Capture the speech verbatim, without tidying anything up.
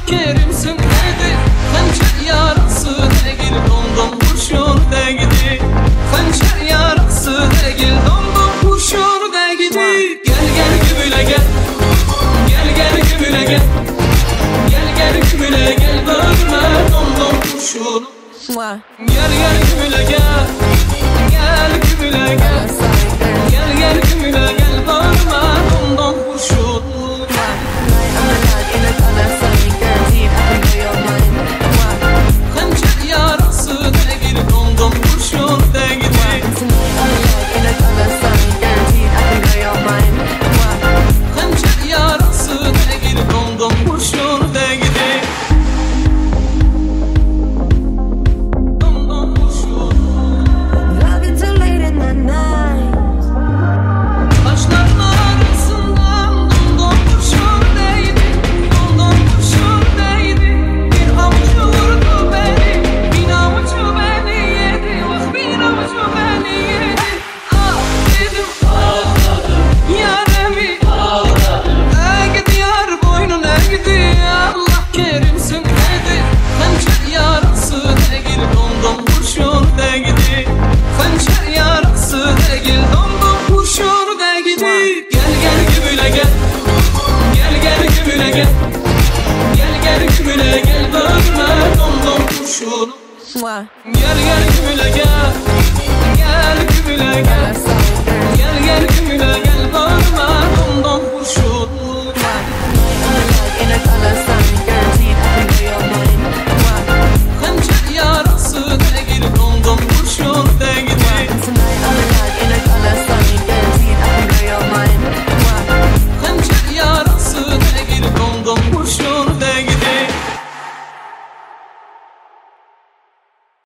kerimsin dedi. Hançer yarası değil dondum kurşun değdi. Hançer yarası değil dondum kurşun değdi. Gel gel gümüle gel, gel gel gümüle gel, gel gel gümüle gel bölme dondum kurşun. Gel gel gümüle gel, gel gümüle gel, gel gel gümüle gel bölme dondum kurşun. Hançer yarası değil dondum kurşun değdi. Hançer yarası değil dondum kurşun değdi. Dondum kurşun. Taşların arasından dondum kurşun değdi. Dondum kurşun değdi. Bir avucu vurdu beni, bir avucu beni yedi. Bak bir avucu beni yedi. Ah dedim ağladım, yaremi ağladım. Eğdi yar boynun eğdi, Allah kerimsin dedi. Hançer yarası değil dondum kurşun değdi. Hançer yarası değil dondum kurşun değdi. Gel gel gümüle gel, gel gel gümüle gel, gel gel gümüle gel bölme dondum kurşun. Gel gel gümüle gel, gel gümüle